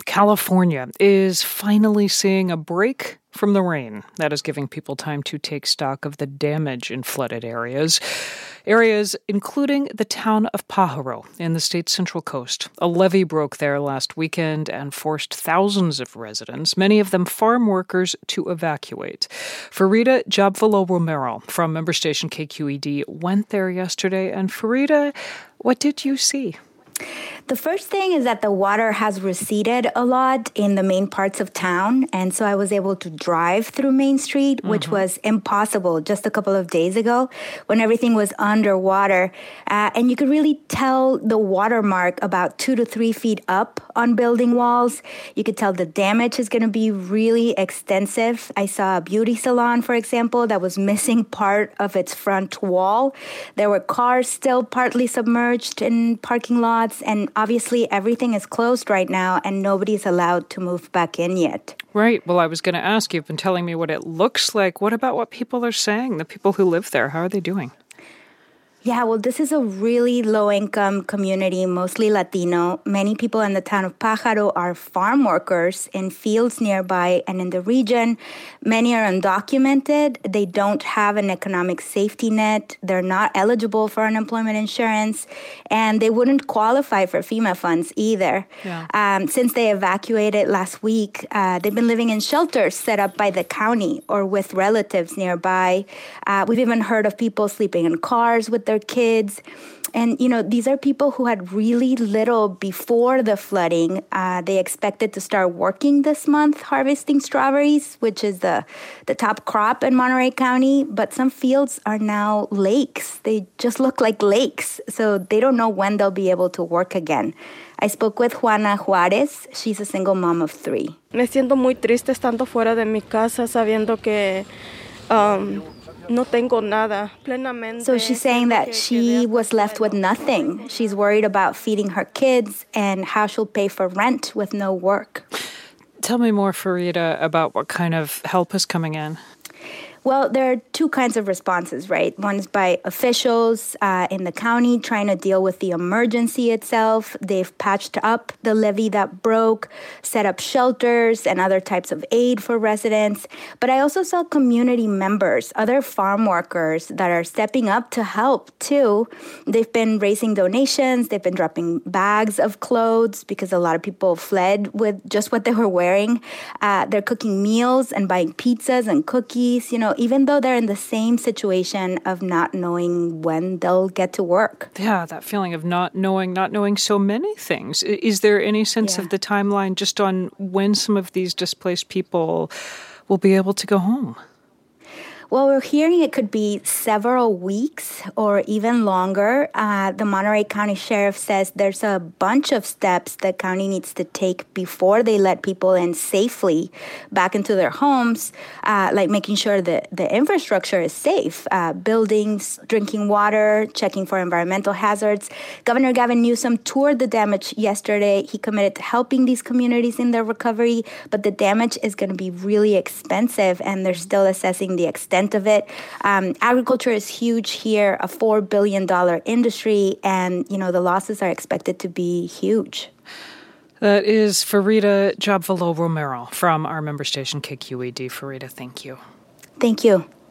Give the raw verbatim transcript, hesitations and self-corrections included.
California is finally seeing a break from the rain. That is giving people time to take stock of the damage in flooded areas. Areas including the town of Pajaro in the state's central coast. A levee broke there last weekend and forced thousands of residents, many of them farm workers, to evacuate. Farida Jabvallo Romero from member station K Q E D went there yesterday. And Farida, what did you see? The first thing is that the water has receded a lot in the main parts of town. And so I was able to drive through Main Street, which mm-hmm. was impossible just a couple of days ago when everything was underwater. Uh, and you could really tell the watermark about two to three feet up on building walls. You could tell the damage is going to be really extensive. I saw a beauty salon, for example, that was missing part of its front wall. There were cars still partly submerged in parking lots, and obviously, everything is closed right now, and nobody's allowed to move back in yet. Right. Well, I was going to ask, you've been telling me what it looks like. What about what people are saying, the people who live there? How are they doing? Yeah, well, this is a really low-income community, mostly Latino. Many people in the town of Pajaro are farm workers in fields nearby and in the region. Many are undocumented. They don't have an economic safety net. They're not eligible for unemployment insurance, and they wouldn't qualify for FEMA funds either. Yeah. Um, since they evacuated last week, uh, they've been living in shelters set up by the county or with relatives nearby. Uh, we've even heard of people sleeping in cars with their kids. And, you know, these are people who had really little before the flooding. Uh, they expected to start working this month harvesting strawberries, which is the, the top crop in Monterey County. But some fields are now lakes. They just look like lakes. So they don't know when they'll be able to work again. I spoke with Juana Juarez. She's a single mom of three. Me siento muy triste estando fuera de mi casa, sabiendo que um, no tengo nada plenamente. So she's saying that she was left with nothing. She's worried about feeding her kids and how she'll pay for rent with no work. Tell me more, Farida, about what kind of help is coming in. Well, there are two kinds of responses, right? One is by officials uh, in the county trying to deal with the emergency itself. They've patched up the levee that broke, set up shelters and other types of aid for residents. But I also saw community members, other farm workers that are stepping up to help, too. They've been raising donations. They've been dropping bags of clothes because a lot of people fled with just what they were wearing. Uh, they're cooking meals and buying pizzas and cookies, you know, even though they're in the same situation of not knowing when they'll get to work. Yeah, that feeling of not knowing, not knowing so many things. Is there any sense yeah. of the timeline just on when some of these displaced people will be able to go home? Well, we're hearing it could be several weeks or even longer. Uh, the Monterey County Sheriff says there's a bunch of steps the county needs to take before they let people in safely back into their homes, uh, like making sure that the infrastructure is safe, uh, buildings, drinking water, checking for environmental hazards. Governor Gavin Newsom toured the damage yesterday. He committed to helping these communities in their recovery, but the damage is going to be really expensive, and they're still assessing the extent of it. Um, agriculture is huge here, a four billion dollars industry, and, you know, the losses are expected to be huge. That is Farida Jabvallo Romero from our member station K Q E D. Farida, thank you. Thank you.